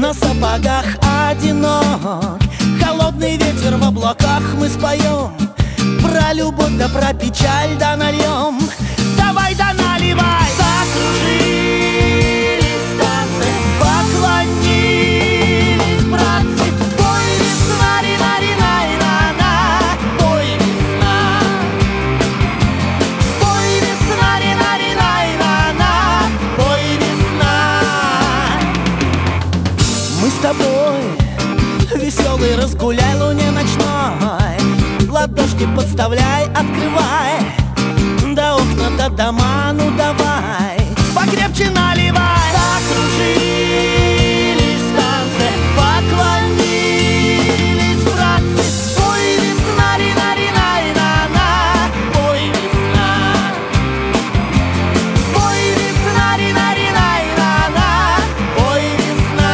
на сапогах одинок. Холодный ветер в облаках мы споем, про любовь да про печаль да нальем. Давай да наливай. Закружились танцы, поклонились братцы. Пой, весна, рина-рина-рина-на. Пой, весна. Пой, весна, рина-рина-рина-на. Пой, весна. Мы с тобой веселый, разгуляй луне ночной. Ладошки подставляй, открывай, да окна, да дома, ну давай, покрепче наливай. Закружились танцы, поклонились братцы. Пой, весна, рина-рина-рина-на. Пой, весна. Пой, весна, рина-рина-рина-на. Пой, весна.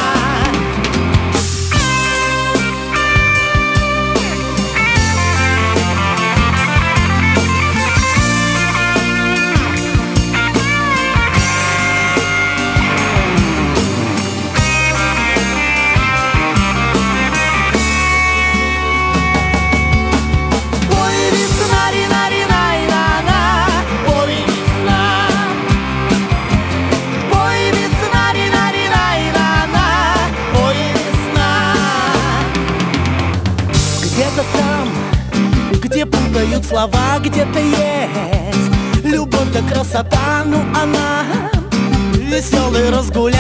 Где-то там, где путают слова, где-то есть любовь да красота, ну она веселый разгуляй.